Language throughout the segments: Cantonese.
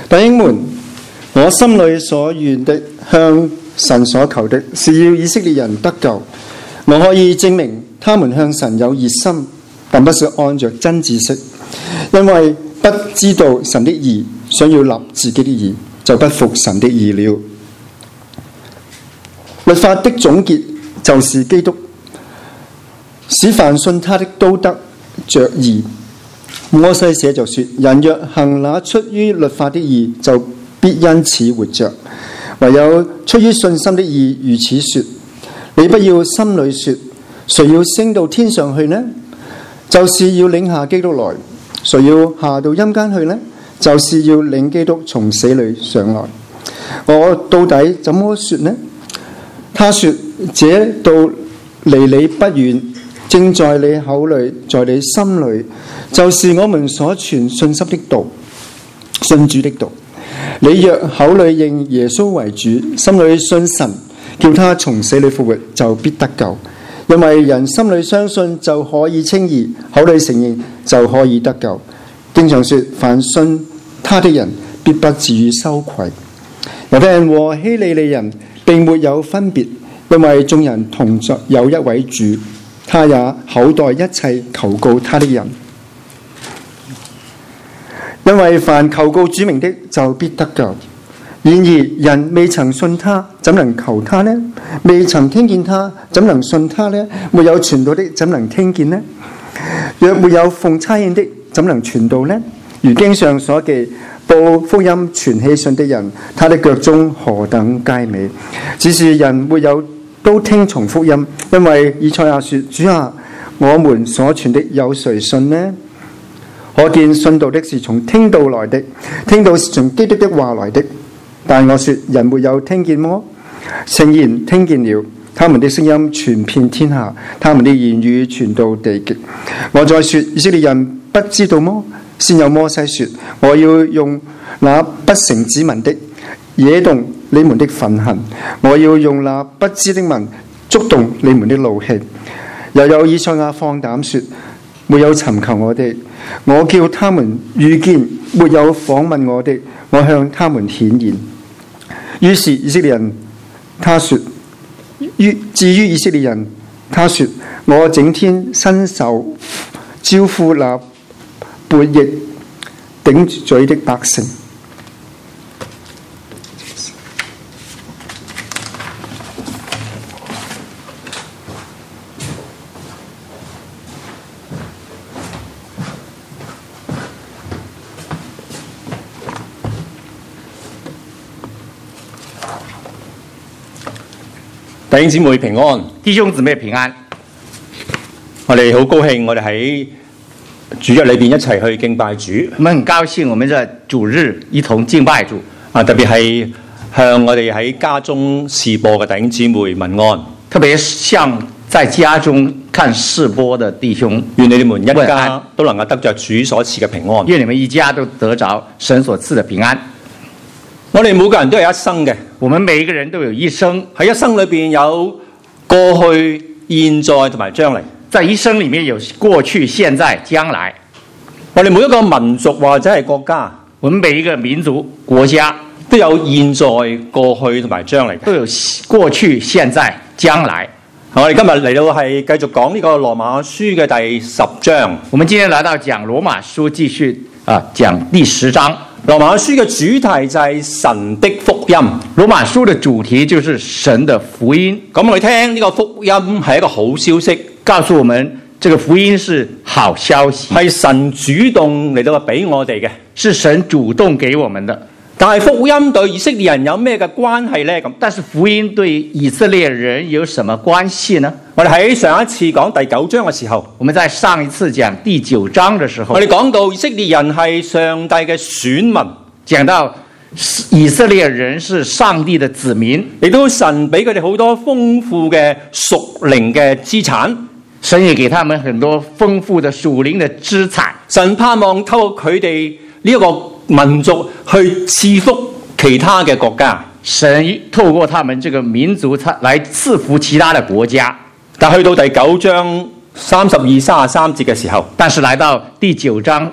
弟兄們，我心裏所願的，向神所求的，是要以色列人得救。我可以證明他們向神有熱心，但不是按着真知識，因為不知道神的義，想要立自己的義，就不服神的義了。律法的總結就是基督，使凡信他的都得着義。摩西寫就說：人若行那出於律法的義，就必因此活着。唯有出於信心的義，如此說：你不要心裏說，誰要升到天上去呢？就是要領下基督來。誰要下到陰間去呢？就是要領基督從死裏上來。我到底怎麼說呢？他說：這道離你不遠，正在你口裏，在你心裏，就是我們所傳信心的道，信主的道。你若口裏認耶穌為主，心裏信神，叫他從死裏復活，就必得救。因為人心裏相信就可以稱義，口裏承認就可以得救。經常說：凡信他的人，必不至於羞愧。猶太人和希利尼人並沒有分別，因為眾人同着有一位主，他也厚待一切求告他的人。因為凡求告主名的，就必得救。然而人未曾信他，怎能求他呢？未曾聽見他，怎能信他呢？沒有傳道的，怎能聽見呢？若沒有奉差遣的，怎能傳道呢？如經上所記，報福音傳喜信的人，他的腳蹤何等佳美！只是人沒有都聽從福音，因為以賽亞說：主啊，我們所傳的有誰信呢？可見信道的是從聽道來的，聽道是從基督的話來的。但我說：人沒有聽見麼？誠然聽見了，他們的聲音傳遍天下，他們的言語傳到地極。我再說：以色列人不知道麼？先有摩西說：我要用那不成子民的惹動你們的憤恨，我要用那不知的民觸動你們的怒氣。又有以賽亞放膽說：沒有尋求我的，我叫他們遇見；沒有訪問我的，我向他們顯現。於是以色列人，他說：至於以色列人，他說：我整天伸手招呼那悖逆頂嘴的百姓。 弟兄姊妹平安， 弟兄姊妹平安。 我哋好高興，我哋喺主日裏邊一齊去敬拜主。 我們很高興，我們在主日一同敬拜主。 特別係向我哋喺家中視播嘅弟兄姊妹問安。 特別向在家中看視播的弟兄， 願你們一家都能夠得着主所賜嘅平安。 願你們一家都得着神所賜的平安。 我哋每個人都有一生嘅， 我們每一個人都有一生， 喺一生裏邊有過去、現在同埋將來。 在一生裡面有過去、現在、將來。 我哋每一個民族或者係國家， 我們每一個民族國家都有現在、過去同埋將來， 都有過去、現在、將來。 我哋今日嚟到係繼續講呢個羅馬書嘅第10章。 我們今天來到講羅馬書，繼續講第10章。 羅馬書嘅主題就係神的福音。 羅馬書的主題就是神的福音。 咁我哋聽呢個福音係一個好消息， 告訴我們這個福音是好消息， 係神主動嚟到俾我哋嘅， 是神主動給我們的。 但係福音對以色列人有咩嘅關係呢？咁， 但是福音對以色列人有什麼關係呢？ 我哋喺上一次講第9章嘅時候， 我們在上一次講第9章的時候， 我哋講到以色列人係上帝嘅選民， 講到以色列人是上帝的子民， 亦都神俾佢哋好多豐富嘅屬靈嘅資產， 神也給他們很多豐富的屬靈的資產。 神盼望透過佢哋呢一個民族去賜福其他嘅國家， 神透過他們這個民族來賜福其他的國家。 但去到第9章 32、33節嘅時候， 但是來到第9章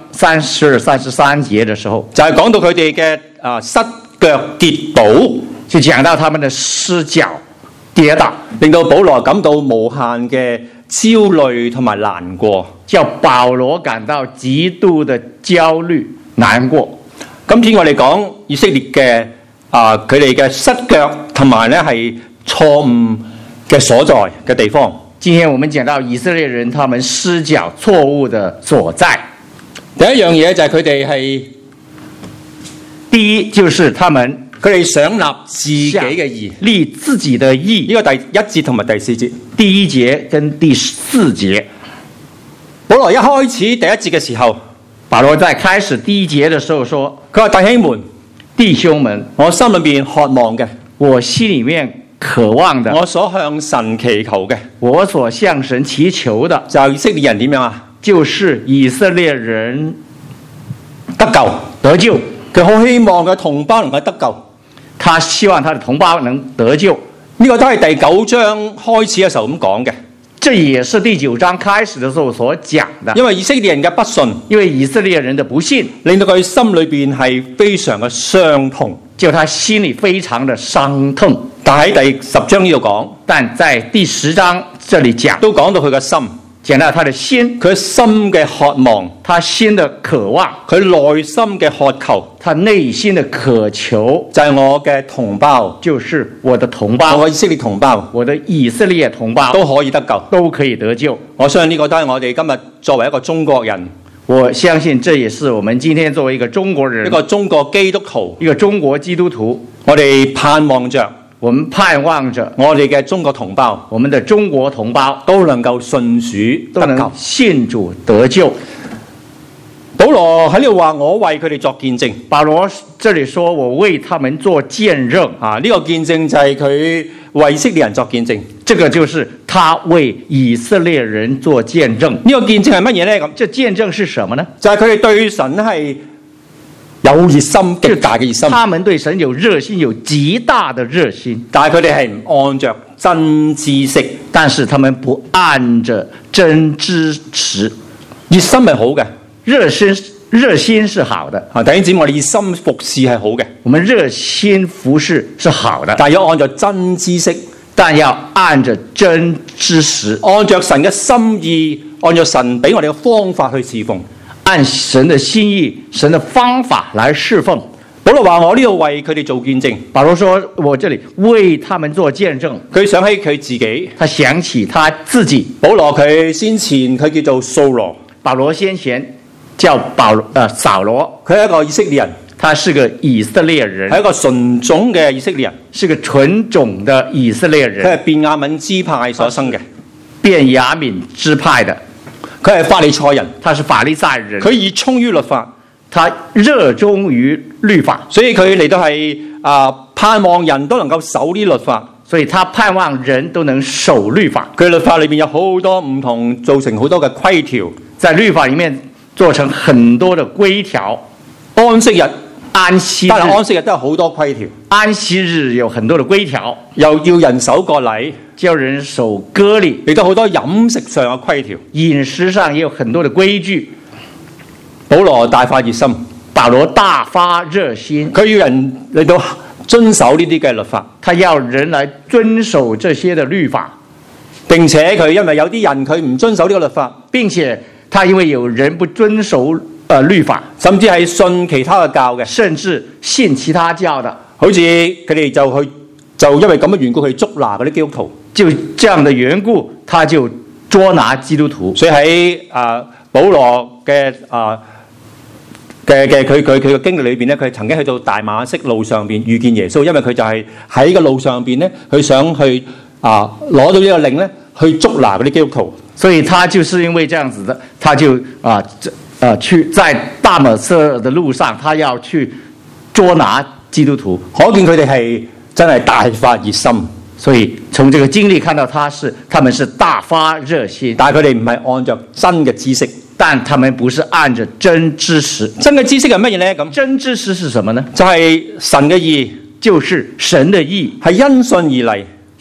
32、33節的時候， 就係講到佢哋嘅失腳跌倒， 就講到他們的失腳跌倒， 令到保羅感到無限嘅焦慮同埋難過， 叫保羅感到極度的焦慮難過。 今天我哋講以色列嘅佢哋嘅失腳同埋咧係錯誤嘅所在嘅地方。 今天我們講到以色列人他們失腳錯誤的所在。 第一樣嘢就係佢哋係第一就是他們佢哋想立自己嘅義， 立自己的義。 呢個第1節同埋第4節。 第1節跟第4節， 保羅一開始第1節嘅時候， 保羅在開始第1節的時候說： 佢話弟兄們，我心裏面渴望嘅， 我心裏面渴望的， 我所向神祈求嘅， 我所向神祈求的， 就係以色列人點樣啊？ 就是以色列人得救得救。 佢好希望佢同胞能夠得救， 他希望他的同胞能得救。 呢個都係第9章開始嘅時候咁講嘅。 這也是第9章開始的時候所講的。 因為以色列人嘅不信， 因為以色列人的不信， 令到佢心裏邊係非常嘅傷痛， 就他心裏非常的傷痛。 但喺第10章呢度講， 但在第10章這裏講， 都講到佢嘅心， 講到他的心， 佢心嘅渴望， 他心的渴望， 佢內心嘅渴求， 他內心的渴求， 就係我嘅同胞， 就是我的同胞， 我嘅以色列同胞， 我的以色列同胞都可以得救， 都可以得救。 我相信呢個都係我哋今日作為一個中國人， 我相信這也是我們今天作為一個中國人， 一個中國基督徒， 一個中國基督徒， 我哋盼望着， 我們盼望着我哋嘅中國同胞， 我們的中國同胞都能夠信主都能信主得救。 保羅喺呢度話：我為佢哋作見證。 保羅這裡說：我為他們做見證。 呢個見證就係佢為以色列人作見證。 這個就是他為以色列人做見證。 呢個見證係乜嘢呢？咁， 這見證是什麼呢？ 就係佢哋對神係有熱心，極大嘅熱心。 他們對神有熱心，有極大的熱心， 但係佢哋係唔按着真知識， 但是他們不按着真知識。 熱心係好嘅。 熱心是好的。 弟兄姊妹，我哋熱心服侍係好嘅。 我們熱心服侍是好的， 但要按照真知識， 但要按着真知識， 按照神嘅心意，按照神俾我哋嘅方法去侍奉， 按神的心意、神的方法來侍奉。 保羅話：我呢度為佢哋做見證。 保羅說：我這裡為他們做見證。 佢想起佢自己， 他想起他自己。 保羅佢先前佢叫做掃羅， 保羅先前叫掃羅， 佢係一個以色列人， 他是個以色列人， 係一個純種嘅以色列人， 是個純種的以色列人。 佢係便雅憫支派所生嘅， 便雅憫支派的， 佢係法利賽人， 他是法利賽人， 佢熱衷於律法， 他熱衷於律法， 所以佢嚟到係盼望人都能夠守呢律法。 所以他盼望人都能守律法。 佢律法裏面有好多唔同，造成好多嘅規條，在律法裏面做成很多的規條。 安息日， 安息日， 但係安息日都有好多規條。 安息日有很多的規條， 又要人守個禮， 叫人守割禮， 亦都好多飲食上嘅規條， 飲食上也有很多的規矩。 保羅大發熱心， 保羅大發熱心， 佢要人嚟到遵守呢啲嘅律法， 他要人來遵守這些的律法， 並且佢因為有啲人佢唔遵守呢個律法， 並且他因為有人不遵守律法， 甚至係信其他嘅教嘅， 甚至信其他教的， 好似佢哋就因為咁嘅緣故去捉拿嗰啲基督徒， 就這樣的緣故，他就捉拿基督徒。 所以喺保羅嘅佢嘅經歷裏邊咧，佢曾經去到大馬色路上邊遇見耶穌，因為佢就係喺個路上邊咧，佢想去攞到呢個令咧，去捉拿嗰啲基督徒。 所以他就是因為這樣子的，他就去在大馬色的路上，他要去捉拿基督徒。 可見佢哋係真係大發熱心。 所以從這個經歷看到他們是大發熱心， 但係佢哋唔係按照真嘅知識。 但他們不是按着真知識。 真嘅知識係乜嘢呢？咁真知識是什麼呢？ 就係神嘅義， 就是神的義， 係因信而嚟，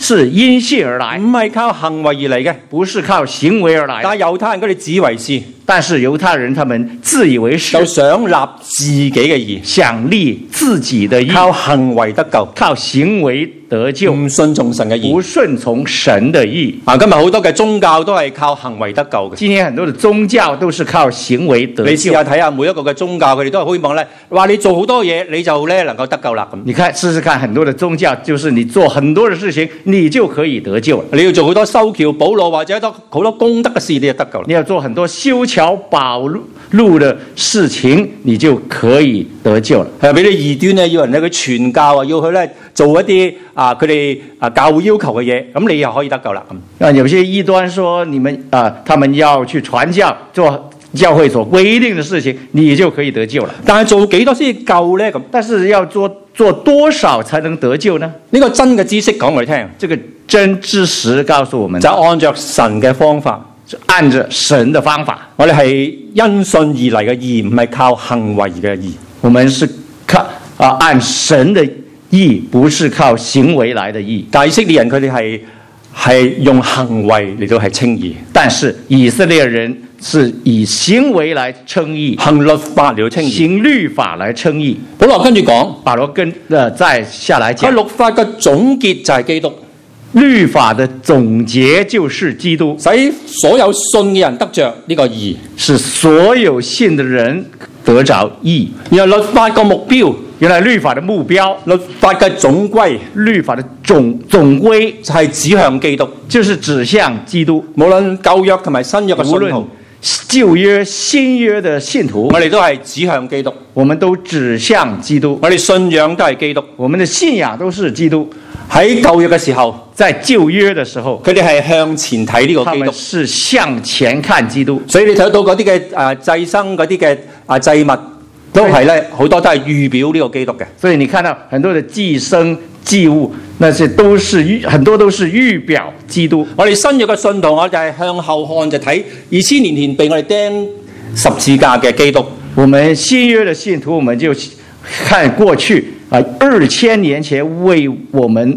是因信而來， 唔係靠行為而嚟嘅。 不是靠行為而來。 但係猶太人佢哋自以為是， 但是猶太人他們自以為是， 就想立自己嘅義， 想立自己的義， 靠行為得救， 靠行為得救， 唔順從神嘅義。 不順從神的義。 今日好多嘅宗教都係靠行為得救嘅。 今天很多的宗教都是靠行為得你試救。 下睇下每一個嘅宗教，佢哋都係好希望咧，話你做好多嘢，你就咧能夠得救啦咁。 你看試試看，很多的宗教就是你做很多的事情，你就可以得救了。 你要做好多修橋補路或者好多功德嘅事，你就得救啦。 你要做很多修橋補路的事情，你就可以得救了。 係俾啲異端咧，要人咧佢傳教啊，要去咧做一啲佢哋教會要求嘅嘢，咁你又可以得救啦咁。 有些異端說你們他們要去傳教，做教會所規定的事情，你就可以得救了。 但係做幾多先至夠咧咁？ 但是要做多少才能得救呢？ 呢個真嘅知識講我哋聽， 這個真知識告訴我們， 就按着神嘅方法， 按着神的方法， 我哋係因信而嚟嘅義，唔係靠行為嘅義。 我們是靠按神的義，不是靠行為來的義。 但以色列人佢哋係用行為嚟到係稱義， 但是以色列人是以行為來稱義， 行律法嚟到稱義， 行律法來稱義。 保羅跟住講， 保羅再下來講， 律法嘅總結就係基督， 律法的總結就是基督， 使所有信嘅人得着呢個義， 使所有信的人得着義。 然後律法個目標， 原來律法的目標， 律法嘅總歸， 律法的總歸就係指向基督， 就是指向基督。 無論舊約同埋新約嘅信徒， 舊約、新約的信徒， 我哋都係指向基督， 我們都指向基督。 我哋信仰都係基督， 我們的信仰都是基督。 喺舊約嘅時候， 在舊約的時候， 佢哋係向前睇呢個基督， 他們是向前看基督。 所以你睇到嗰啲嘅祭牲嗰啲嘅祭物，都係咧好多都係預表呢個基督嘅。 所以你看到很多的祭牲祭物，那些都是很多都是預表基督。 我哋新約嘅信徒，我就係向後看，就睇2000年前被我哋釘十字架嘅基督。 我們新約的信徒，我們就看過去2000年前為我們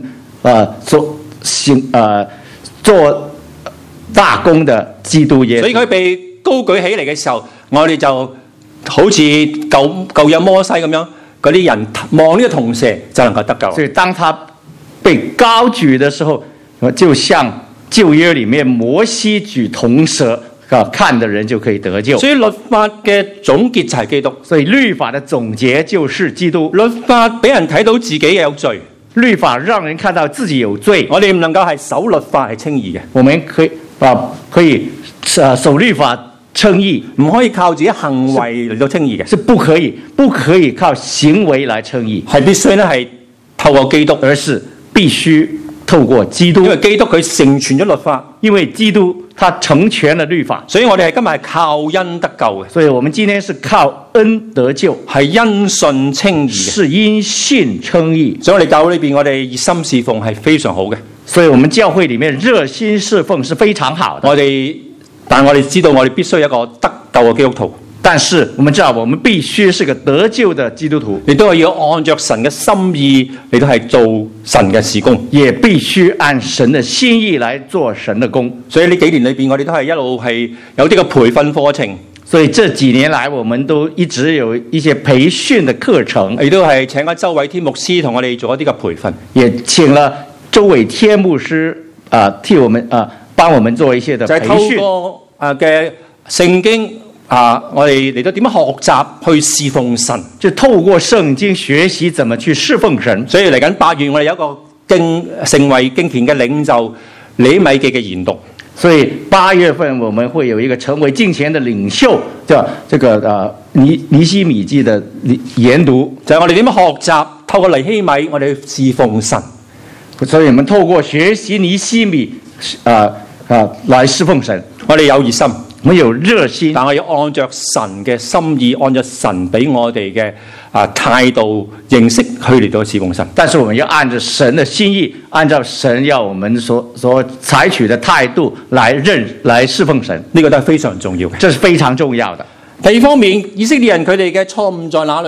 做大功的基督耶穌。 所以佢被高舉起嚟嘅時候，我哋就好似舊約摩西咁樣，嗰啲人望呢個銅蛇就能夠得救。 所以當他被高舉的時候，就像舊約裡面摩西舉銅蛇，看的人就可以得救。 所以律法嘅總結就係基督。 所以律法的總結就是基督。 律法俾人睇到自己有罪， 律法讓人看到自己有罪。 我哋唔能夠係守律法係稱義嘅。 我們可以守律法稱義， 唔可以靠自己行為嚟到稱義嘅， 是不可以靠行為來稱義， 係必須咧係透過基督， 而是必須透過基督， 因為基督佢成全咗律法， 因為基督他成全了律法， 所以我哋係今日係靠恩得救嘅。 所以我們今天是靠恩得救， 係因信稱義嘅， 是因信稱義。 所以我哋教會裏邊，我哋熱心侍奉係非常好嘅。 所以我們教會裡面熱心侍奉是非常好的。 但我哋知道，我哋必須有一個得救嘅基督徒。 但是我們知道，我們必須是個得救的基督徒， 你都係要按着神嘅心意，你都係做神嘅事工， 也必須按神的心意來做神的工。 所以呢幾年裏邊，我哋都係一路係有啲嘅培訓課程。 所以這幾年來，我們都一直有一些培訓的課程， 亦都係請咗周偉天牧師同我哋做一啲嘅培訓， 也請了周偉天牧師替我們幫我們做一些的培訓。 就係透過嘅聖經我哋嚟到點樣學習去侍奉神， 就透過聖經學習怎麼去侍奉神。 所以嚟緊8月，我哋有一個成為敬虔嘅領袖尼希米記嘅研讀。 所以8月份我們會有一個成為敬虔的領袖的這個尼希米記的研讀， 就係我哋點樣學習透過尼希米，我哋去侍奉神。 所以我們透過學習尼希米來侍奉神， 我哋有熱心， 我們有熱心， 但我要按着神嘅心意，按照神俾我哋嘅態度認識去嚟到侍奉神。 但是我們要按照神的心意，按照神要我們所採取的態度來侍奉神， 呢個都係非常重要嘅。 這是非常重要的。 第二方面，以色列人佢哋嘅錯誤在哪裏呢？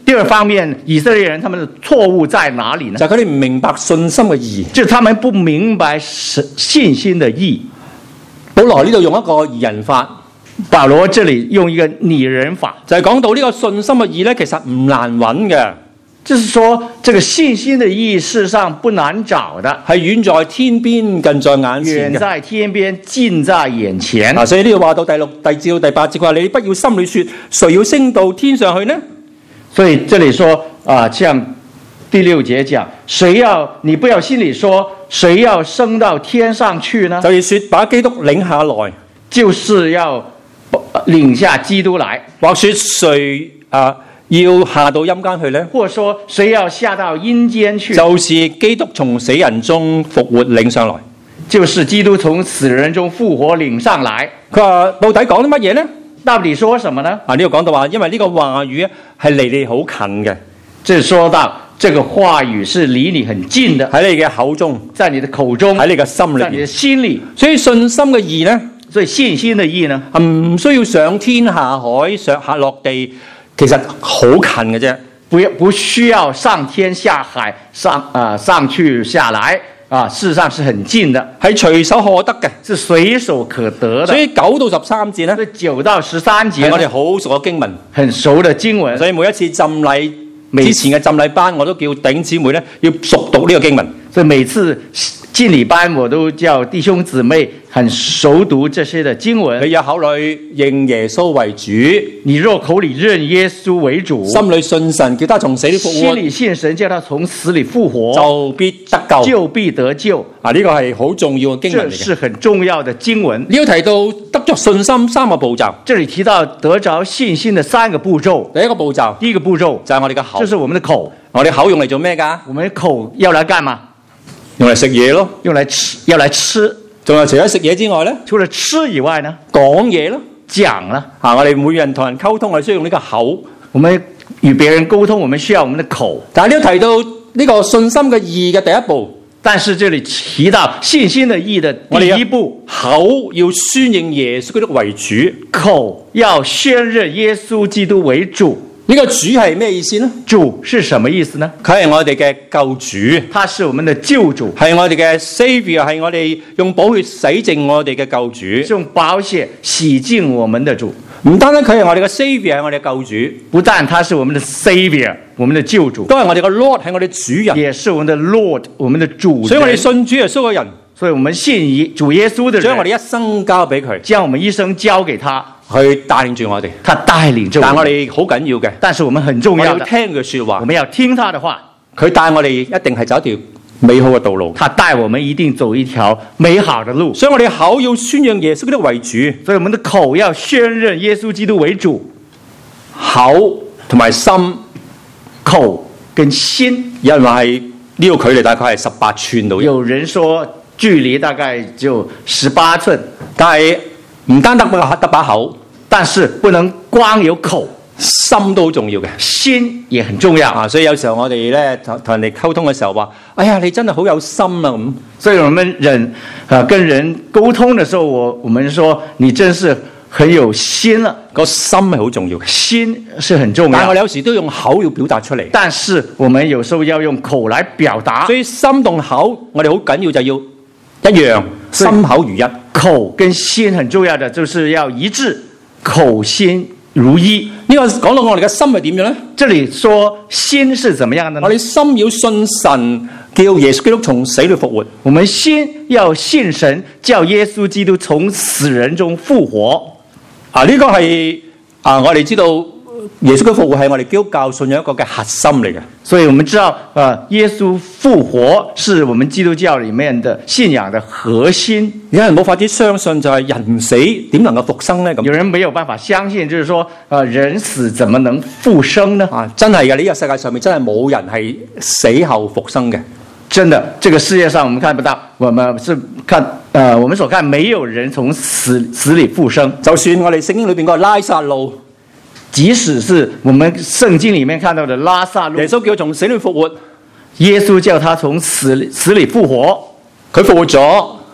第二方面，以色列人他们的錯誤在哪裡呢？ 就係佢哋唔明白信心嘅義。 就是他們不明白信心的義。 保羅呢度用一個擬人法， 保羅這裡用一個擬人法， 就係講到呢個信心嘅義咧，其實唔難揾嘅， 就是說這個信心的義事實上不難找的， 係遠在天邊近在眼前嘅。 遠在天邊近在眼前。 所以呢度話到第6、第7到第8節，佢話你不要心裏說，誰要升到天上去呢？ 所以這裡說像第6節講，你不要心裡說，誰要升到天上去呢？ 就要說把基督領下來， 就是要領下基督來， 或說誰要下到陰間去呢？ 或者說誰要下到陰間去？ 就是基督從死人中復活領上來， 就是基督從死人中復活領上來。 佢話到底講啲乜嘢呢？ 到底說什麼呢？ 呢度講到話，因為呢個話語係離你好近嘅， 這說到這個話語是離你很近的， 喺你嘅口中， 在你的口中， 喺你嘅心裏在你的心裏。 所以信心嘅義呢， 所以信心的義呢， 唔需要上天下海上下落地，其實好近嘅啫， 不需要上天下海上去下來事實上是很近的， 係隨手可得嘅， 是隨手可得的。 所以9到13節呢， 所以9到13節係我哋好熟嘅經文， 很熟的經文。 所以每一次浸禮之前嘅浸禮班，我都叫弟兄姊妹呢要熟讀呢個經文。 所以每次浸禮班我都叫弟兄姊妹很熟讀這些的經文。 你有口裏認耶穌為主， 你若口裏認耶穌為主， 心裏信神叫他從死裏復活， 心裏信神叫他從死裏復活， 就必得救， 就必得救。 呢個係好重要嘅經文嚟嘅。 這是很重要的經文。 呢度提到得着信心3個步驟， 這裏提到得着信心的3個步驟。 第一個步驟， 第一個步驟就係我哋嘅口， 就是我們的口。 我哋口用嚟做咩㗎？ 我們口要來幹嘛？ 用嚟食嘢咯， 用來吃，要來吃。 仲有除咗食嘢之外咧， 除了吃以外呢， 講嘢咯， 講啦。 我哋每人同人溝通，我哋需要用呢個口。 我們與別人溝通，我們需要我們的口。 但係呢度提到呢個信心嘅義嘅第一步， 但是這裏提到信心的義的第一步， 口要宣認耶穌基督為主， 口要宣認耶穌基督為主。 呢個主係咩意思呢？ 主是什麼意思呢？ 佢係我哋嘅救主， 他是我們的救主， 係我哋嘅 Savior， 係我哋用寶血洗淨我哋嘅救主， 是用寶血洗淨我們的主。 唔單單佢係我哋嘅 Savior， 係我哋嘅救主， 不但他是我們的 Savior， 我們的救主， 都係我哋嘅 Lord， 係我哋主人， 也是我們的 Lord， 我們的主人。 所以我哋信主耶穌嘅人， 所以我們信主耶穌的人， 將我哋一生交俾佢， 將我們一生交給他， 去帶領住我哋。 他帶領着我們。 但我哋好緊要嘅， 但是我們很重要的， 我要聽佢說話， 我們要聽他的話。 佢帶我哋一定係走一條美好嘅道路， 他帶我們一定走一條美好的路。 所以我哋口要宣揚耶穌基督為主， 所以我們的口要宣認耶穌基督為主， 口同埋心， 口跟心。 有人話係呢個距離大概係18寸度， 有人說距離大概就18寸， 但係唔單得把口， 但是不能光有口， 心都好重要嘅， 心也很重要。 所以有時候我哋咧同人哋溝通嘅時候話，哎呀，你真係好有心啊咁。 所以我們跟人溝通的時候，我們說你真是很有心了。 個心係好重要嘅， 心是很重要。 但係我哋有時都用口要表達出嚟， 但是我們有時候要用口來表達。 所以心同口我哋好緊要就要一樣，心口如一。 口跟心很重要的就是要一致，口心如一。 呢個講到我哋嘅心係點樣呢？ 這裏說心是怎麼樣的呢？ 我哋心要信神，叫耶穌基督從死裏復活。 我們心要信神，叫耶穌基督從死人中復活。 呢個係我哋知道耶穌基督復活係我哋基督教信仰一個嘅核心嚟嘅。 所以我們知道耶穌復活是我們基督教裏面的信仰的核心。 有人冇法子相信就係人死點能夠復生呢？咁有人沒有辦法相信，就是說人死怎麼能復生呢？ 真係嘅，呢個世界上面真係冇人係死後復生嘅。 真的，這個世界上我們看不到，我們所看沒有人從死裏復生。 就算我哋聖經裏邊個拉撒路， 即使是我們聖經裏面看到的拉撒路， 耶穌叫佢從死裏復活， 耶穌叫他從死裏復活， 佢復活咗，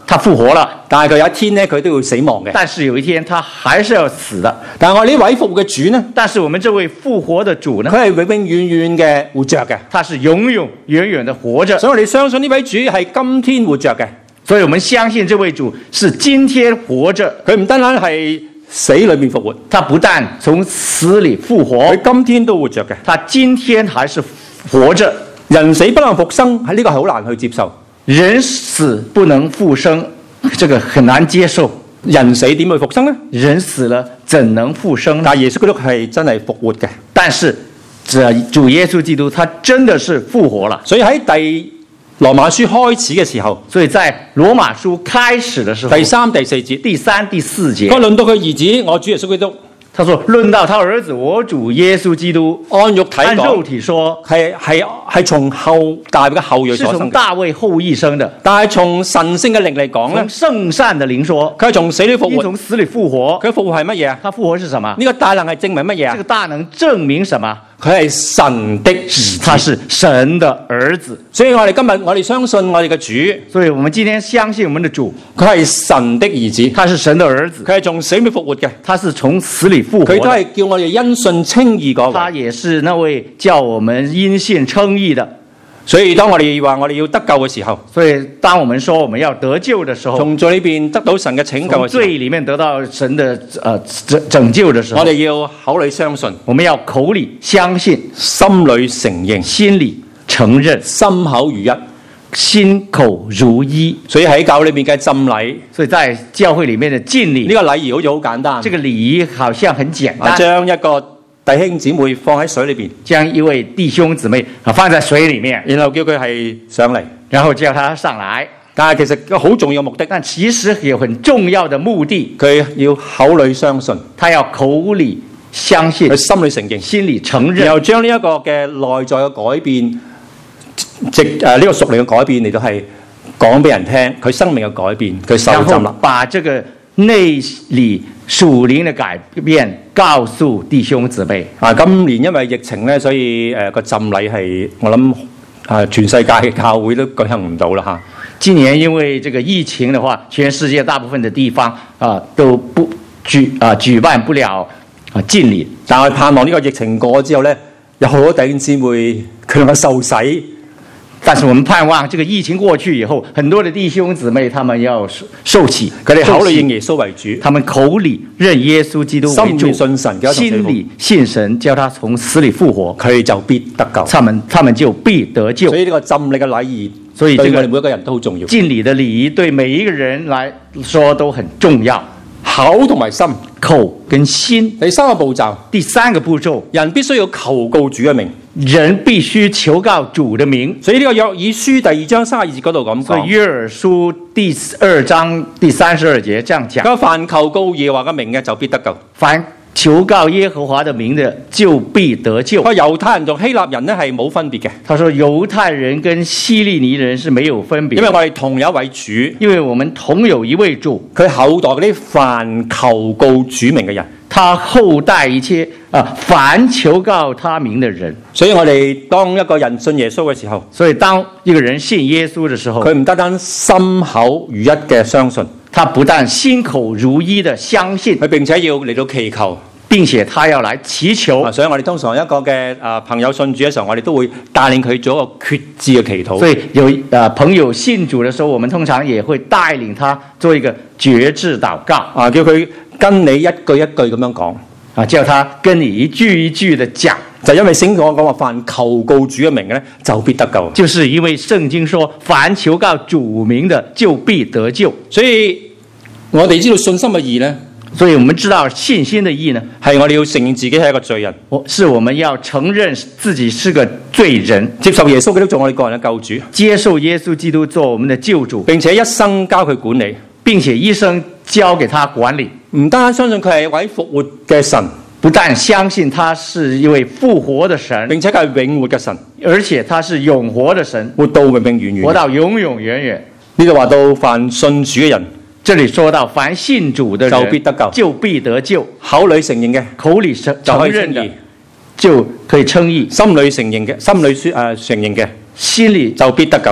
他復活了， 但係佢有一天咧，佢都要死亡嘅。 但是有一天他還是要死的。 但係我哋呢位復活嘅主呢， 但是我們這位復活的主呢， 佢係永永遠遠嘅活着嘅。 他是永永遠遠的活着。 所以我哋相信呢位主係今天活着嘅。 所以我們相信這位主是今天活着。 佢唔單單係死裏面復活， 他不但從死裏復活， 佢今天都活着嘅。 他今天還是活着。 人死不能復生，喺呢個係好難去接受。 人死不能復生，這個很難接受。 人死點去復生呢？ 人死了怎能復生呢？ 但耶穌基督係真係復活嘅。 但是主耶穌基督他真的是復活了。 所以喺第羅馬書開始嘅時候， 所以在羅馬書開始的時候， 第3、第4節， 第3、第4節， 佢論到佢兒子我主耶穌基督， 他說論到他兒子我主耶穌基督， 按肉體按肉講體說係從大衛嘅後裔是所生嘅， 從大衛後裔生的。 但係從神聖嘅靈嚟講咧從，聖善的靈說， 佢係從死裏復活。 因從死裏復活。 佢復活係乜嘢啊？ 他復活是什麼？ 呢個大能係證明乜嘢啊這個？大能證明什麼？ 佢係神的兒他子。 是神的兒子。 所以我哋今日我哋相信我哋嘅主， 所以我們今天相信我們的主， 佢係神的兒子， 他是神的兒子， 佢係從死裏復活嘅， 他是從死裏復活佢都的。 係叫我哋因信稱義嗰位。 他也是那位叫我們因信稱義的。 所以當我哋話我哋要得救嘅時候， 所以當我們說我們要得救的時候， 從罪裏邊得到神嘅拯救從嘅時候， 罪裏面得到神的拯救的時候， 我哋要口裏相信， 我們要口裏相信， 心裏承認， 心裏承認， 心口如一。 心口如一。 所以喺教會裏面嘅浸禮， 所以在教會裏面的敬禮， 呢個禮儀好似好簡單， 這個禮儀好像很簡單， 將一個弟兄姊妹放喺水裏邊， 將一位弟兄姊妹放在水裏面， 然後叫佢係上嚟。 然後叫他上來。 但係其實個好重要嘅目的， 但其實有很重要的目的， 佢要口裏相信， 他要口裏相信佢，心裏承認， 心裏承認， 然後將呢一個嘅內在嘅改變，呢個屬靈嘅改變嚟到係講俾人聽，佢生命嘅改變，佢受然後浸啦。 把這個內裏屬靈的改變告訴弟兄姊妹。 今年因為疫情咧，所以個浸禮係我諗全世界嘅教會都舉行唔到啦嚇。 今年因為這個疫情的話，全世界大部分的地方都不舉辦不了敬禮。 但係盼望呢個疫情過咗之後咧，有好多弟兄姊妹佢能夠受洗。 但是我們盼望這個疫情過去以後，很多的弟兄姊妹他們要受洗， 佢哋口裏認耶穌為主， 他們口裏認耶穌基督為心主， 裏信神， 心裏信神，叫他從死裏復活， 佢哋就必得救。 他們就必得救。 所以呢個浸禮嘅禮儀， 所以這個對我哋每一個人都好重要。 敬禮的禮儀對每一個人來說都很重要， 口同埋心， 口跟心。 第三個步驟， 第三個步驟， 人必須要求告主嘅名。 人必須求告主的名。 所以呢個約珥書第2章32節嗰度咁所以講， 約珥書第2章第32節這樣講： 佢凡求告耶和華嘅名嘅就必得救。 凡求告耶和華的名的就必得救。 佢話猶太人同希臘人呢係冇分別嘅， 他說猶太人跟希利尼人是沒有分別， 因為我哋同有一位主， 因為我們同有一位主， 佢後代嗰啲凡求告主名嘅人。 他後代一切凡求告他名的人。 所以我哋當一個人信耶穌嘅時候， 所以當一個人信耶穌的時候， 佢唔單單心口如一嘅相信， 他不但心口如一的相信， 佢並且要嚟到祈求， 並且他要來祈求。 所以我哋通常一個嘅朋友信主嘅時候，我哋都會帶領佢做一個決志嘅祈禱。 所以有朋友信主的時候，我們通常也會帶領他做一個決志禱告， 叫佢跟你一句一句咁樣講， 叫他跟你一句一句的講。 就因為聖經講話，凡求告主嘅名嘅咧，就必得救。 就是因為聖經說，凡求告主名的，就必得救。 所以我哋知道信心嘅義咧， 所以我們知道信心的義呢， 係我哋要承認自己係一個罪人， 是我們要承認自己是個罪人， 接受耶穌基督做我哋個人嘅救主， 接受耶穌基督做我們的救主， 並且一生交佢管理， 並且一生交給他管理。 唔單單相信佢係一位復活嘅神， 不但相信他是一位復活的神， 並且佢係永活嘅神， 而且他是永活的神， 活到永永遠遠。 活到永永遠遠。 呢度話到凡信主嘅人， 這裡說到凡信主的人就必得救， 就必得救。 口裏承認嘅， 口裡承認的就可以稱義， 就可以稱義； 心裏承認嘅，心裏承認嘅， 心裡就必得救。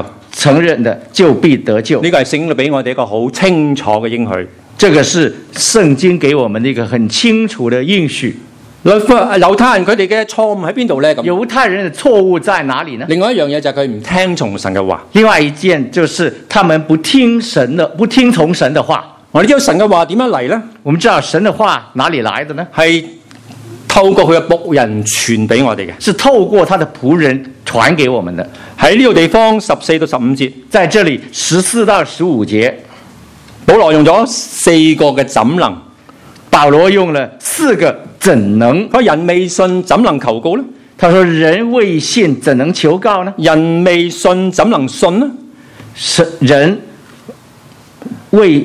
承認的，就必得救。 呢個係聖經俾我哋一個好清楚嘅應許。 這個是聖經給我們的一個很清楚的應許。 猶太人佢哋嘅錯誤喺邊度呢？咁猶太人的錯誤在哪裡呢？ 另外一樣嘢就係佢唔聽從神嘅話。 另外一件就是他們不聽從神的話。 我哋知道神嘅話點樣嚟呢？ 我們知道神的話哪裡來的呢？ 係透過佢嘅僕人傳俾我哋嘅， 是透過他的僕人傳給我們的。 喺呢個地方14到15節， 在這裡14到15節， 保羅用咗4個嘅怎能。 保羅用了4個怎能。 佢話人未信怎能求告呢？ 他說人未信怎能求告呢？ 人未信怎能信呢？ 人未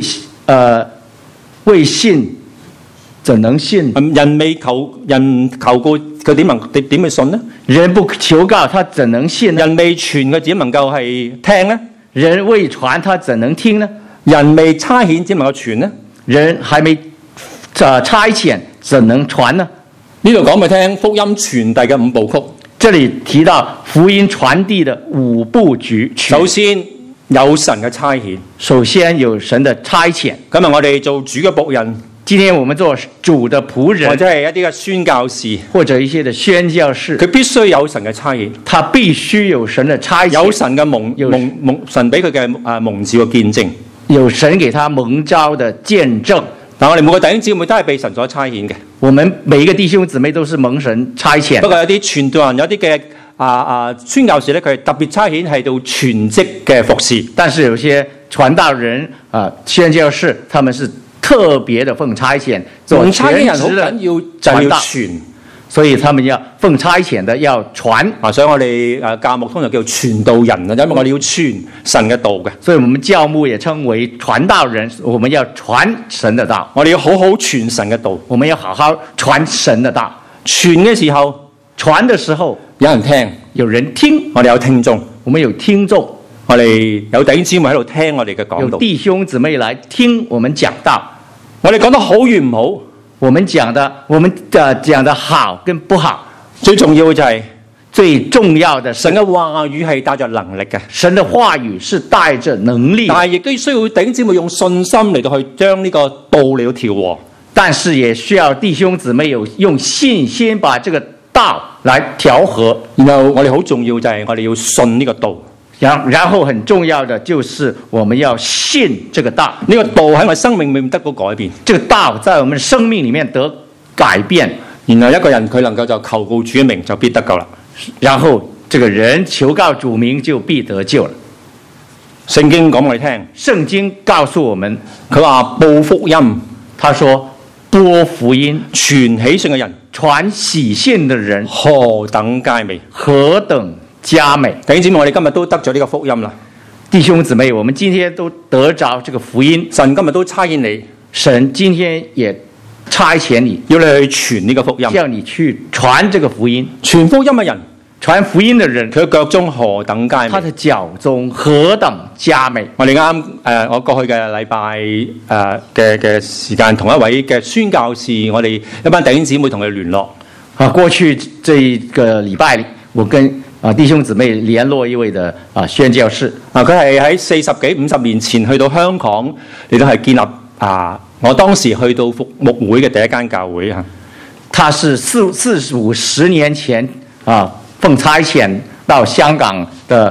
信怎能信？ 人求告佢點去信呢？ 人不求告他怎能信呢？ 人未傳佢點能夠係聽呢？ 人未傳他怎能聽呢？ 人未差遣點能夠傳呢？ 人還沒差遣怎能傳呢？ 呢度講俾聽福音傳遞嘅5部曲。 這裡提到福音傳遞的5部曲。 首先有神嘅差遣， 首先有神的差遣。 今日我哋做主嘅僕人， 今天我們做主的僕人， 或者係一啲嘅宣教士， 或者一些的宣教士， 佢必須有神嘅差遣， 他必須有神的差遣， 有神嘅神俾佢嘅蒙召嘅見證， 有神給他蒙召的見證。 但我哋每個弟兄姊妹都係被神所差遣嘅。 我們每一個弟兄姊妹都是蒙神差遣。 不過有啲傳道人，有啲嘅宣教士咧，佢係特別差遣係到全職嘅服侍。 但是有些傳道人宣教士，他們是特別的奉差遣，做全職的好緊要就要傳， 所以他們要奉差遣的要傳。 所以我哋教牧通常叫傳道人啊，因為我哋要傳神嘅道嘅。 所以我們教牧也稱為傳道人，我們要傳神的道。 我哋要好好傳神嘅道， 我們要好好傳神的道。 傳嘅時候， 傳的時候有人聽， 有人聽， 我哋有聽眾， 我們有聽眾， 我哋有弟兄姊妹喺度聽我哋嘅講道， 有弟兄姊妹來聽我們講道。 我哋講得好與唔好， 我們講的好跟不好， 最重要嘅就係最重要的神嘅話語係帶着能力嘅， 神的話語是帶着能力， 但係亦都需要弟兄姊妹用信心嚟到去將呢個道嚟到調和， 但是也需要弟兄姊妹用信心把這個道來調和。 然後我哋好重要就係我哋要信呢個道。 然後很重要的就是我們要信這個道， 呢個道喺我生命裏面得到改變， 這個道在我們生命裏面得改變， 然後一個人佢能夠就求告主嘅名就必得救啦。 然後這個人求告主名就必得救了。 聖經講我哋聽， 聖經告訴我們， 佢話報福音， 他說播福音， 傳喜信嘅人， 傳喜信的人何等佳美， 何等佳美。 弟兄姊妹，我哋今日都得咗呢個福音啦。 弟兄姊妹，我們今天都得着這個福音， 神今日都差遣你， 神今天也差遣你， 要你去傳呢個福音， 叫你去傳這個福音。 傳福音嘅人， 傳福音的人， 佢腳中何等佳美， 他的腳中何等佳美。 我哋啱我過去嘅禮拜嘅時間，同一位嘅宣教士，我哋一班弟兄姊妹同佢聯絡。 過去這個禮拜，我跟弟兄姊妹聯絡一位的宣教士。 佢係喺40幾50年前去到香港，嚟到係建立我當時去到復牧會嘅第一間教會啊。 他是40-50年前奉差遣到香港的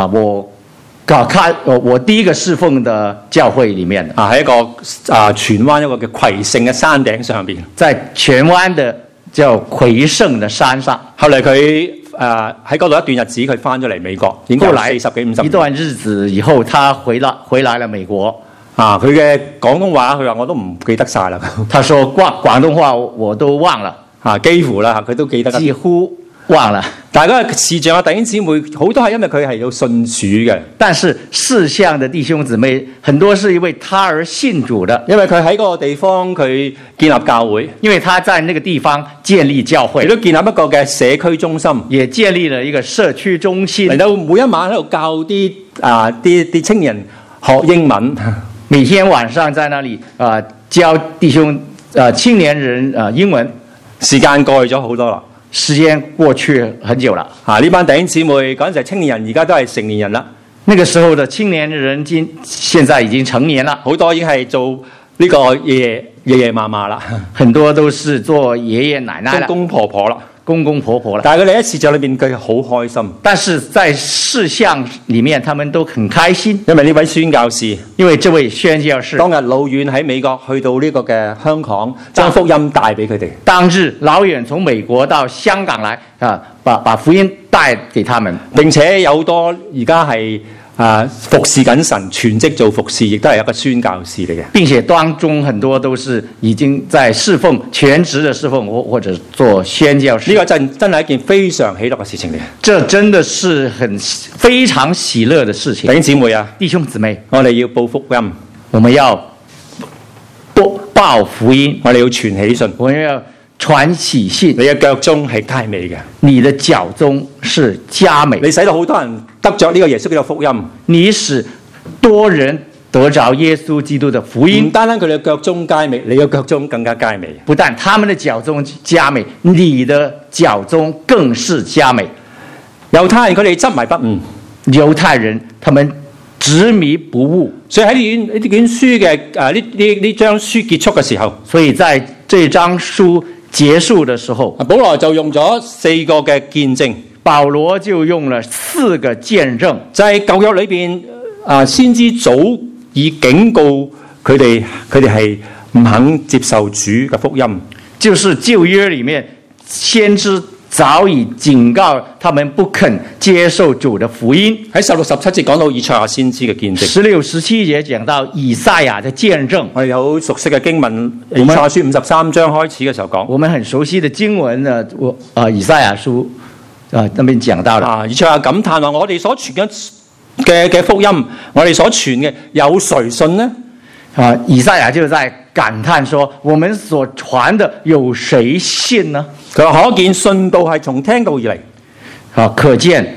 我第一個侍奉的教會裡面喺一個荃灣一個叫葵盛嘅山頂上邊， 在荃灣的叫葵盛的山上。後來佢喺嗰度一段日子，佢翻咗嚟美國，已經有40幾50年。 一段日子以後，他回來了美國。 佢嘅廣東話，佢話我都唔記得晒啦。 他說廣東話我都忘了， 幾乎啦，佢都記得。 幾乎忘了。 但係嗰個視像嘅弟兄姊妹好多係因為佢係有信主嘅， 但是視像的弟兄姊妹很多是因為他而信主的， 因為佢喺嗰個地方佢建立教會， 因為他在那個地方建立教會， 亦都建立一個嘅社區中心， 也建立了一個社區中心， 嚟到每一晚喺度教啲青年學英文， 每天晚上在那裡教弟兄青年人英文。 時間過去咗好多啦。 時間過去很久了。 呢班弟兄姊妹嗰陣時係青年人，而家都係成年人啦。 那個時候的青年人現在已經成年了， 好多已經係做呢個爺爺嫲嫲啦， 很多都是做爺爺奶奶了， 公公婆婆啦。 公公婆婆了。 但係佢哋喺事情裏面，佢好開心， 但是在事項裡面，他們都很開心， 因為呢位宣教士， 因為這位宣教士當日老遠喺美國去到呢個嘅香港，將福音帶俾佢哋。 當日老遠從美國到香港來啊，把福音帶給他們， 並且有好多而家係服侍緊神，全職做服侍，亦都係一個宣教士嚟嘅。 並且當中很多都是已經在侍奉全職的侍奉，或者做宣教士。 呢個真係一件非常喜樂嘅事情嚟。 這真的是非常喜樂的事情。 弟兄姊妹啊， 弟兄姊妹， 我哋要報福音， 我們要報福音， 我哋要傳喜信， 我們要傳喜信。 你嘅腳蹤係佳美嘅， 你的腳蹤是佳美， 你使到好多人得着呢個耶穌嘅福音， 你使多人得着耶穌基督的福音。 唔單單佢哋嘅腳蹤佳美，你嘅腳蹤更加佳美。 不但他們的腳蹤佳美，你的腳蹤更是佳美。 猶太人佢哋執迷不悟， 猶太人他們執迷不悟， 所以喺呢卷書嘅呢章書結束嘅時候， 所以在這章書結束的時候， 保羅就用咗4個嘅見證。 保羅就用了4個見證， 就係舊約裏邊先知早已警告佢哋係唔肯接受主嘅福音。 就是舊約裡面先知早已警告他們不肯接受主的福音。 喺16、17節講到以賽亞先知嘅見證。 16、17節講到以賽亞的見證。 我哋有熟悉嘅經文，以賽亞書53章開始嘅時候講。 我們很熟悉的經文呢，以賽亞書那邊講到了。 以賽亞感嘆話：我哋所傳嘅福音，我哋所傳嘅有誰信呢？ 以賽亞就在感嘆說：我們所傳的有誰信呢？ 佢話可見信道係從聽道而嚟。 可見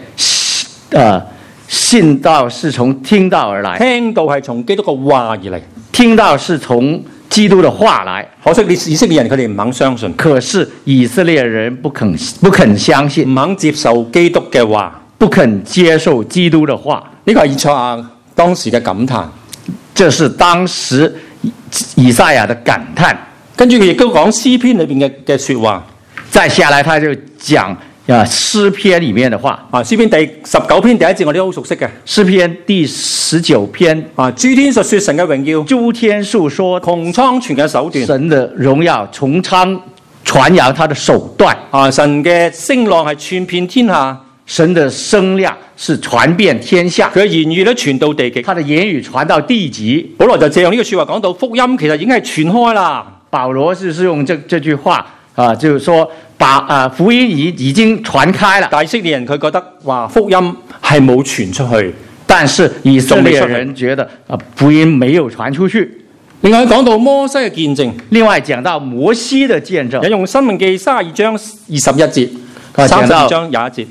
信道是從聽道而來， 聽道係從基督嘅話而嚟， 聽道是從基督的話來。 可惜以色列人佢哋唔肯相信， 可是以色列人不肯相信， 唔肯接受基督嘅話， 不肯接受基督的話。 呢個係以賽亞當時嘅感嘆， 這是當時以賽亞的感嘆。 跟住佢亦都講詩篇裏邊嘅說話。 再下來他就講詩篇裡面的話。 詩篇第19篇第1節我哋都好熟悉嘅。 詩篇第19篇諸天述說神嘅榮耀， 諸天述說穹蒼傳嘅手段， 神的榮耀，穹蒼傳揚他的手段。 神嘅聲浪係傳遍天下， 神的聲量是傳遍天下， 佢嘅言語咧傳到地極， 他的言語傳到地極。 保羅就借用呢個說話講到福音其實已經係傳開啦。 保羅就是用這句話就是說把福音已經傳開了。 但以色列人佢覺得話福音係冇傳出去， 但是以色列人覺得福音沒有傳出去。 另外講到摩西嘅見證， 另外講到摩西的見證， 引用申命記32章21節，32章21節，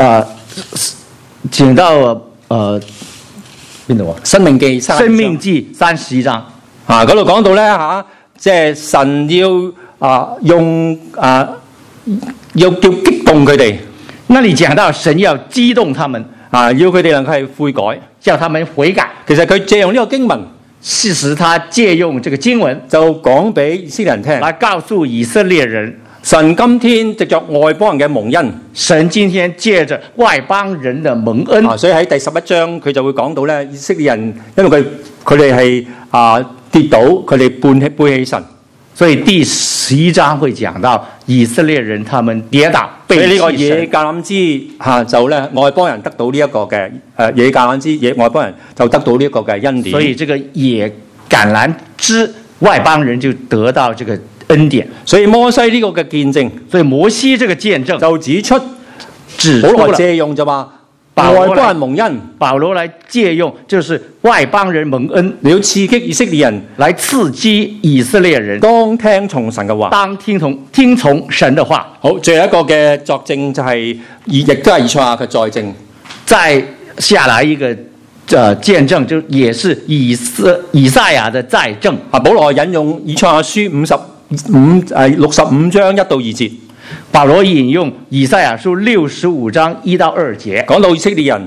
講到邊度啊？ 申命記 31章嗰度講到咧即係神要要叫激動佢哋。 那裡講到神要激動他們要佢哋能夠係悔改， 叫他們悔改。 其實佢借用呢個經文， 事實他借用這個經文就講俾以色列人聽， 來告訴以色列人， 神今天藉着外邦人嘅蒙恩， 神今天借着外邦人的蒙恩。 所以喺第11章佢就會講到咧，以色列人因為佢哋係跌倒，佢哋背棄神。 所以第11章會講到以色列人他們跌倒背棄神。所以呢個野橄欖枝就咧外邦人得到呢一個嘅野橄欖枝，外邦人就得到呢一個嘅恩典。 所以這個野橄欖枝外邦人就得到這個恩典。 所以摩西呢個嘅見證， 所以摩西這個見證就指出保羅借用就話外邦人蒙恩， 保羅來借用就是外邦人蒙恩， 你要刺激以色列人， 來刺激以色列人當聽從神嘅話， 當聽從神的話。 好，最後一個嘅作證就係亦都係以賽亞嘅再證。 再下來一個見證，就也是以賽亞的再證。 保羅引用以賽亞書65章1到2節。 保羅引用以賽亞書65章1到2節， 講到以色列人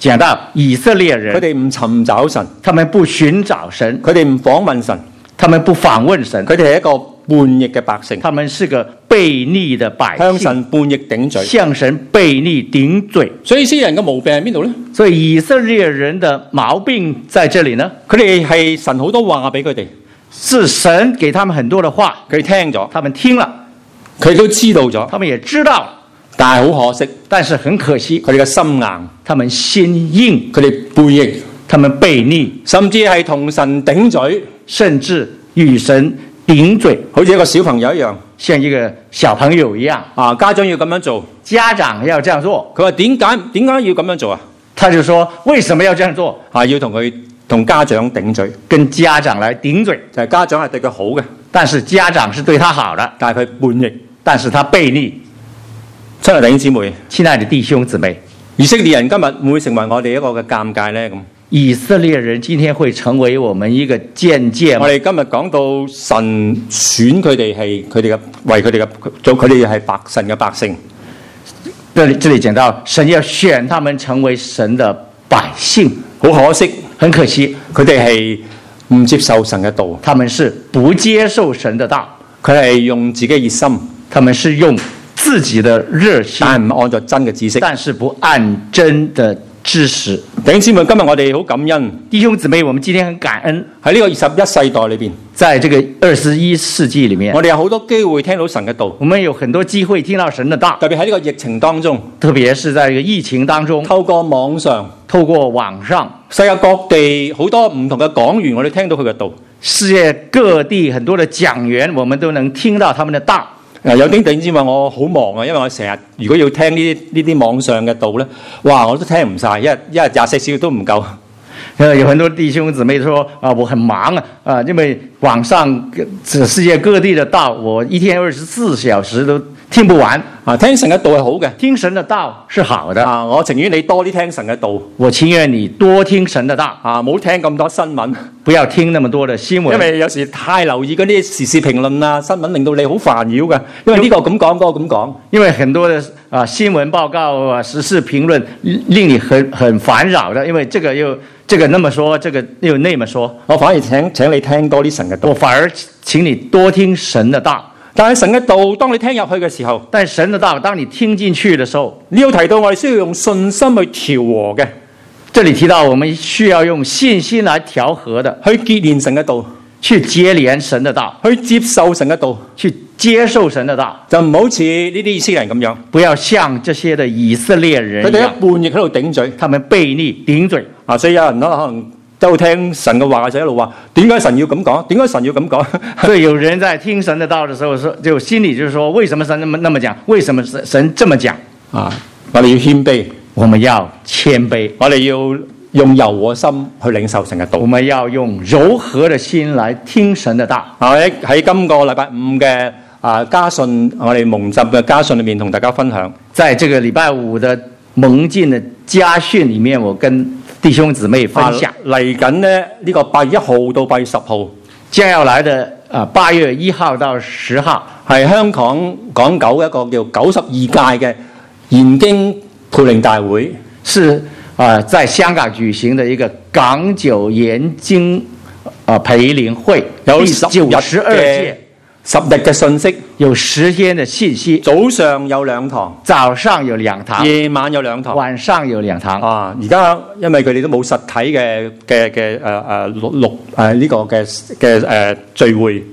講到以色列佢人， 哋唔尋找神， 他們不尋找神， 佢哋唔訪問神， 他們不訪問神， 佢哋係一個叛逆嘅百姓， 他們是個悖逆的百向姓， 神叛逆頂嘴。 向神悖逆頂嘴。 所以以色列人嘅毛病喺邊度呢？ 所以以色列人的毛病在這裡呢， 佢哋係神好多話俾佢哋， 是神給他們很多的話， 佢哋聽咗， 他們聽了， 佢都知道咗， 他們也知道了， 但係好可惜， 但是很可惜， 佢哋嘅心硬， 他們心硬， 佢哋背逆， 他們悖逆， 甚至係同神頂嘴， 甚至與神頂嘴， 好似一個小朋友一樣。 像一個小朋友一樣。 啊，家長要咁樣做， 家長要這樣做， 佢話點解要咁樣做啊？ 他就說為什麼要這樣做？ 啊，要同家長頂嘴， 跟家長來頂嘴， 就係家長係對佢好嘅， 但是家長是對他好的， 但係佢叛逆。 但是他悖逆。 親愛弟兄姊妹， 親愛的弟兄姊妹， 以色列人今日會唔會成為我哋一個嘅尷尬呢？咁以色列人今天會成為我們一個僭戒嗎？ 我哋今日講到神選佢哋係佢哋嘅，為佢哋嘅做佢哋係神嘅百姓。 這裡講到神要選他們成為神的百姓， 好可惜， 很可惜， 佢哋係唔接受神嘅道， 他們是不接受神的道， 佢係用自己嘅熱心， 他們是用自己的熱心， 但唔按照真嘅知識。 但是不按真的知識。 弟兄姊妹，今日我哋好感恩， 弟兄姊妹，我們今天很感恩， 喺呢個21世代裏邊， 在這個21世紀裡面， 我哋有好多機會聽到神嘅道， 我們有很多機會聽到神的道， 特別喺呢個疫情當中， 特別是在這個疫情當中， 透過網上、 透過網上， 世界各地好多唔同嘅講員，我哋聽到佢嘅道。 世界各地很多的講員，我們都能聽到他們的道。 有啲弟兄姊妹話我好忙啊，因為我成日如果要聽呢啲網上嘅道咧，哇，我都聽唔晒，一日24小時都唔夠。 有很多弟兄姊妹說啊，我很忙啊，因為網上世界各地的道，我一天24小時都聽不完啊。聽神嘅道係好嘅， 聽神的道是好的啊。我情願你多啲聽神嘅道， 我情願你多聽神的道啊，冇聽咁多新聞， 不要聽那麼多的新聞， 因為有時太留意嗰啲時事評論啊、新聞，令到你好煩擾嘅。因為呢個咁講，嗰個咁講， 因為很多的新聞報告啊、時事評論令你很煩擾的，因為這個那麼說，這個又那麼說。 我反而請你聽多啲神嘅道， 我反而請你多聽神的道。 但係神嘅道，當你聽入去嘅時候， 但神的道，當你聽進去的時候， 你要提到我哋需要用信心去調和嘅。 這裡提到我們需要用信心來調和的， 去結連神嘅道， 去接連神的道， 去接受神嘅道， 去接受神的道， 就唔好似呢啲以色列人咁樣， 不要像這些的以色列人一樣， 佢哋一半亦喺度頂嘴， 他們悖逆頂嘴啊！所以有人可能都聽神嘅話就一路話，點解神要咁講？點解神要咁講？ 所以有人在聽神的道的時候，就心裡就是說，為什麼神那麼講？為什麼神這麼講？ 啊！我哋要謙卑， 我們要謙卑， 我哋要用柔和心去領受神嘅道。 我們要用柔和的心來聽神的道。 喺今個禮拜5嘅家信，我哋蒙浸嘅家信裏面同大家分享。 在這個禮拜5的蒙浸的家訓裡面，我跟弟兄姊妹分享。 嚟緊呢個8月1號到8月10號， 將要來的8月1號到10號， 係香港港九一個叫92屆嘅研經培靈大會， 是在香港舉行的一個港九研經培靈會， 有 92屆 10日嘅信息， 有10天的信息。 早上有2堂， 早上有2堂， 夜晚有2堂， 晚上有2堂。 啊！而家因為佢哋都冇實體嘅呢個嘅聚會，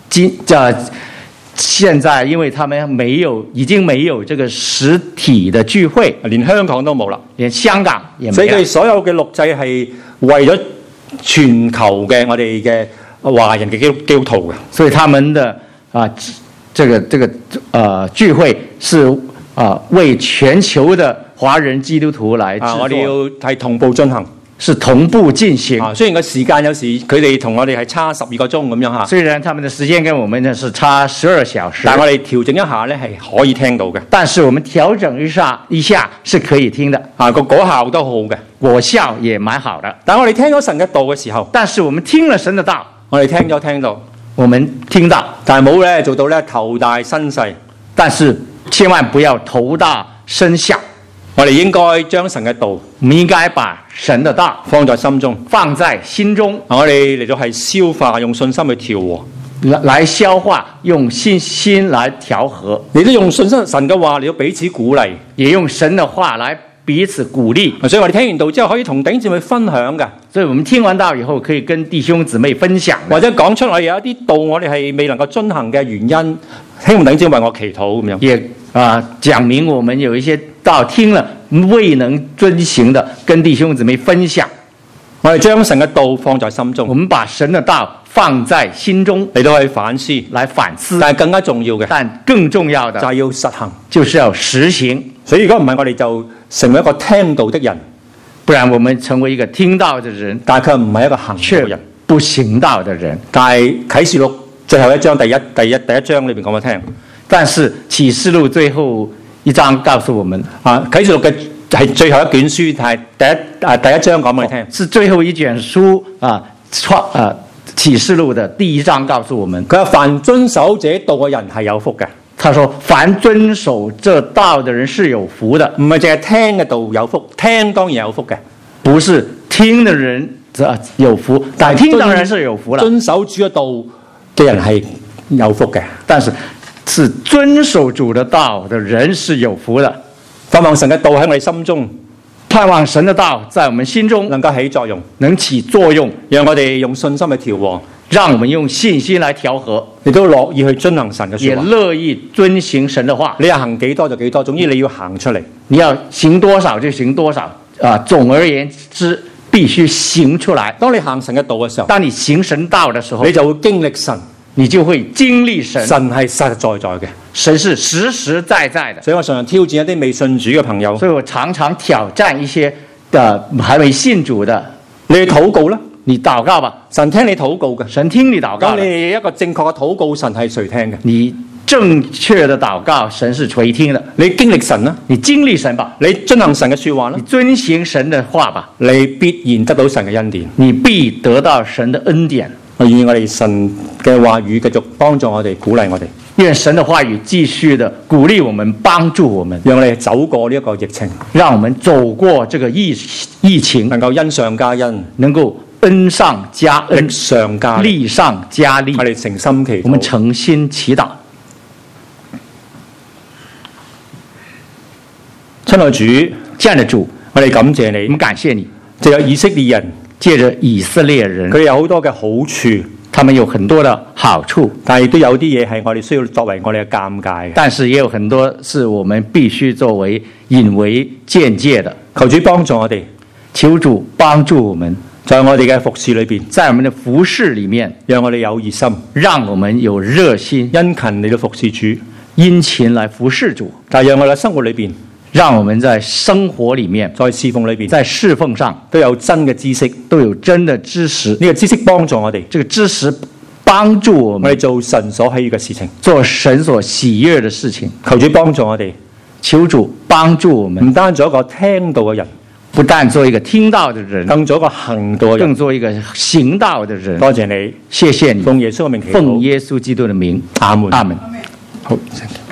現在因為他們已經沒有這個實體的聚會，連香港都冇啦， 連香港也沒有。 所以佢哋所有嘅錄製係為咗全球嘅我哋嘅華人嘅基督徒嘅， 所以他們的這個聚會是為全球的華人基督徒來製作。 我哋要係同步進行。 是同步進行。 雖然個時間有時佢哋同我哋係差12個鐘咁樣嚇。 雖然他們的時間跟我們呢是差12小時， 但我哋調整一下咧係可以聽到嘅。 但是我們調整一下是可以聽的。 個果效都好嘅， 果效也蠻好的。 但我哋聽咗神嘅道嘅時候， 但是我們聽了神的道， 我哋聽到， 我們聽到， 但係冇咧做到咧頭大身細。 但是千萬不要頭大身小。 我哋應該將神嘅道我們應該把神的道放在心中。 放在心中， 我哋嚟到係消化，用信心去調和。 來消化，用信心來調和， 你都用信心神嘅話嚟到彼此鼓勵。 也用神的話來彼此鼓勵。 所以我哋聽完道之後，可以同弟兄姊妹分享嘅， 所以我們聽完道以後，可以跟弟兄姊妹分享的， 或者講出我哋有一啲道我哋係未能夠遵行嘅原因，希望弟兄姊妹為我祈禱咁樣。 也講明我們有一些道聽了未能遵行的，跟弟兄姊妹分享。 我哋將神嘅道放在心中， 我們把神的道放在心中， 嚟到去反思， 來反思。 但係更加重要嘅， 但更重要的就係要實行， 就是要實行。 所以如果唔係，我哋就成為一個聽道的人， 不然我們成為一個聽道的人， 但係佢唔係一個行道嘅卻人。 不行道的人。 但係啟示錄最後一章第一章裏邊講我聽， 但是啟示錄最後一章告訴我們， 啟示錄嘅係最後一卷書，係第一章講俾你聽， 是最後一卷書啟示錄的第一章告訴我們， 佢話凡遵守這道嘅人係有福嘅。 他說凡遵守這道的人是有福的， 唔係淨係聽嘅道有福，聽當然有福嘅， 不是聽的人有福，但聽當然是有福了。 遵守主嘅道嘅人係有福嘅， 但是是遵守主的道的人是有福的。 盼望神嘅道喺我哋心中， 盼望神的道在我們心中能夠起作用， 能起作用， 讓我哋用信心去調和， 讓我們用信心來調和， 你都樂意去遵行神嘅說話， 也樂意遵行神的話。 你係行幾多就幾多，總之你要行出嚟。 你要行多少就行多少，總而言之必須行出來。 當你行神嘅道嘅時候， 當你行神道的時候， 你就會經歷神， 你就會經歷神。 神係實實在在嘅， 神是實實在在的。 所以我常常挑戰一啲未信主嘅朋友， 所以我常常挑戰一些還未信主的， 你去禱告啦， 你禱告吧， 神聽你禱告嘅。 神聽你禱告當的。 你一個正確嘅禱告，神係誰聽嘅？ 你正確的禱告，神是垂聽的。 你經歷神啦， 你經歷神吧， 你遵行神嘅說話啦你，遵行神的話吧， 你必然得到神嘅恩典。 你必得到神的恩典。 我願我哋神嘅話語繼續幫助我哋，鼓勵我哋， 願神的話語繼續的鼓勵我們，幫助我們， 讓我哋走過呢一個疫情， 讓我們走過這個疫情， 能夠恩上加恩， 能夠恩上加恩， 力上加力。 力上加力。 我哋誠心祈我們禱， 誠心祈禱。 親愛主， 親愛的主， 我哋感謝我們你， 感謝你， 就有以色列人， 借着以色列人， 佢哋有好多嘅好處， 他們有很多的好處， 但係亦都有啲嘢係我哋需要作為我哋嘅尷尬嘅。 但是也有很多是我們必須作為引為鑒戒的。 求主幫助我哋， 求主幫助我們， 在我哋嘅服侍裏邊， 在我們的服事裡面， 讓我哋有熱心， 讓我們有熱心， 殷勤嚟到服侍主， 殷勤來服事主， 但係讓我哋嘅生活裏邊， 讓我們在生活裡面， 在侍奉裏邊， 在侍奉上都有真嘅知識， 都有真的知識。 呢個知識幫助我哋， 這個知識幫助我我哋們做神所喜悅嘅事情。 做神所喜悅的事情。 求主幫助我哋， 求主幫助我們， 唔單做一個聽道嘅人， 不但做一個聽道的人， 更做一個行道嘅人。 更做一個行道的人。 多謝你， 謝謝你， 奉耶穌嘅名祈禱， 奉耶穌基督的名， 阿門。 阿門。 好。